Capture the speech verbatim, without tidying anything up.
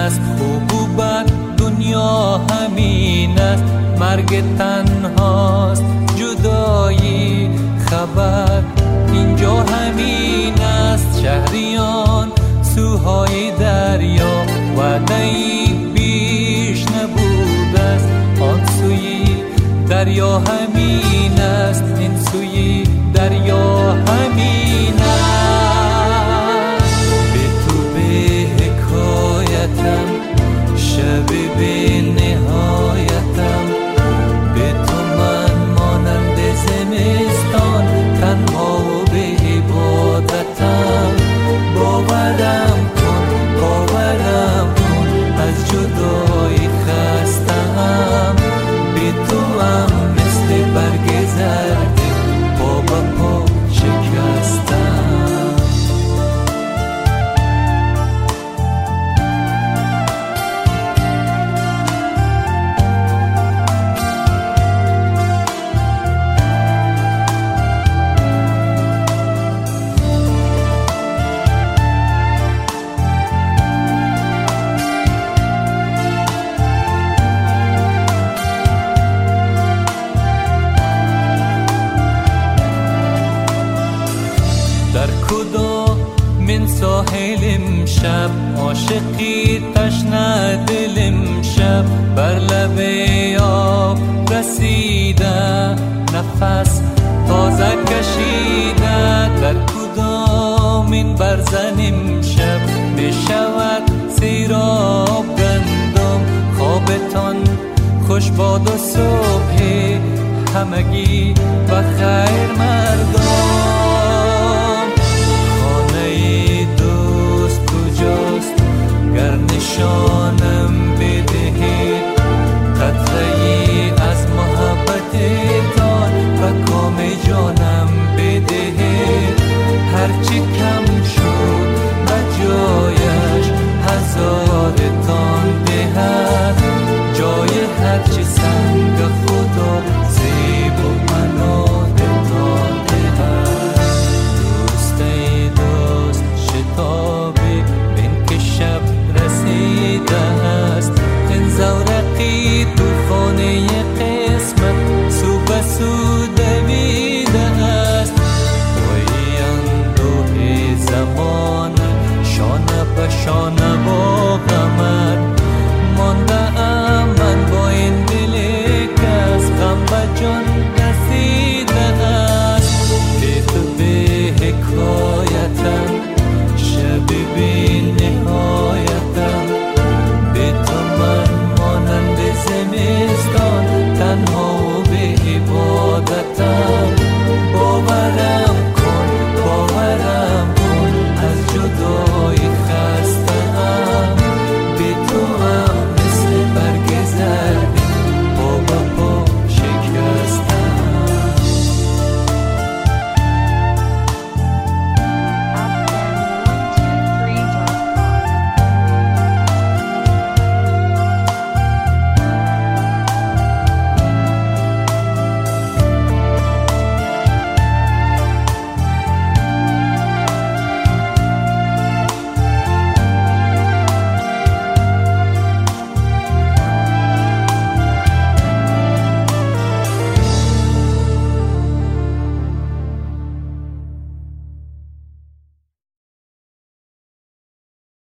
است، خوب و بد دنیا همین است، مرگ تنهاست، جدایی خبر اینجا همین است. شهریان سوهای دریا وعده‌ای بیش نبوده است، آن سوی دریا همین است، این سوی دریا همین است. به تو به حکایتم، شب به نهایتم، به تو من مانند زمستان، تنها و به عبادتم. باورم کن باورم کن از جدایی خستم، به تو هم مثل برگ زرد پا به پا شکستم. در کدام من ساحل امشب، عاشقی تشنه دل امشب، بر لب آب رسیده، نفس تازه کشیده. در کدام این برزن امشب، بشود سیراب گندم، خوابتان خوش باد و صبح همگی بخیر مردم.